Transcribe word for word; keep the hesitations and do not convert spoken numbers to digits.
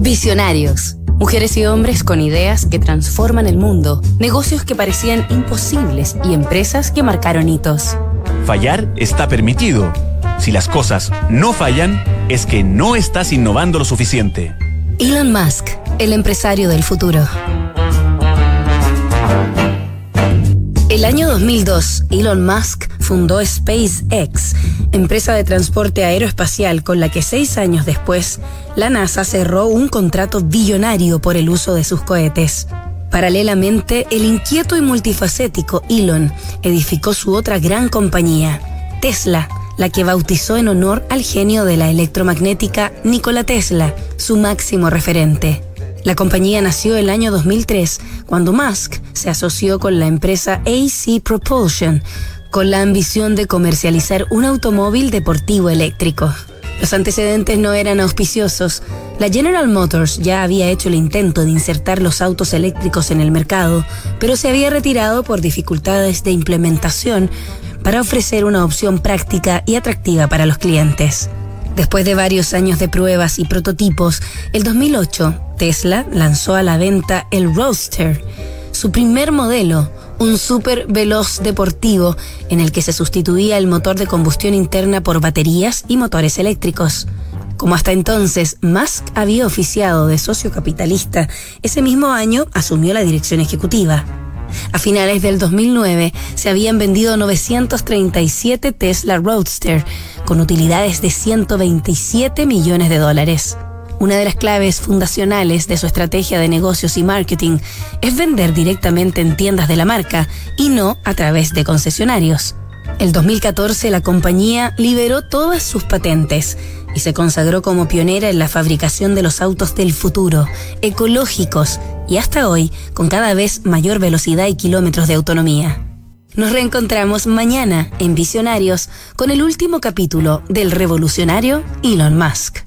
Visionarios. Mujeres y hombres con ideas que transforman el mundo, negocios que parecían imposibles y empresas que marcaron hitos. Fallar está permitido. Si las cosas no fallan, es que no estás innovando lo suficiente. Elon Musk, el empresario del futuro. El año dos mil dos, Elon Musk fundó SpaceX, empresa de transporte aeroespacial con la que seis años después, la NASA cerró un contrato billonario por el uso de sus cohetes. Paralelamente, el inquieto y multifacético Elon edificó su otra gran compañía, Tesla, la que bautizó en honor al genio de la electromagnética Nikola Tesla, su máximo referente. La compañía nació el año dos mil tres, cuando Musk se asoció con la empresa A C Propulsion, con la ambición de comercializar un automóvil deportivo eléctrico. Los antecedentes no eran auspiciosos. La General Motors ya había hecho el intento de insertar los autos eléctricos en el mercado, pero se había retirado por dificultades de implementación para ofrecer una opción práctica y atractiva para los clientes. Después de varios años de pruebas y prototipos, el dos mil ocho, Tesla lanzó a la venta el Roadster, su primer modelo, un súper veloz deportivo en el que se sustituía el motor de combustión interna por baterías y motores eléctricos. Como hasta entonces Musk había oficiado de socio capitalista, ese mismo año asumió la dirección ejecutiva. A finales del dos mil nueve se habían vendido novecientos treinta y siete Tesla Roadster, con utilidades de ciento veintisiete millones de dólares. Una de las claves fundacionales de su estrategia de negocios y marketing es vender directamente en tiendas de la marca y no a través de concesionarios. El dos mil catorce la compañía liberó todas sus patentes y se consagró como pionera en la fabricación de los autos del futuro, ecológicos y hasta hoy con cada vez mayor velocidad y kilómetros de autonomía. Nos reencontramos mañana en Visionarios con el último capítulo del revolucionario Elon Musk.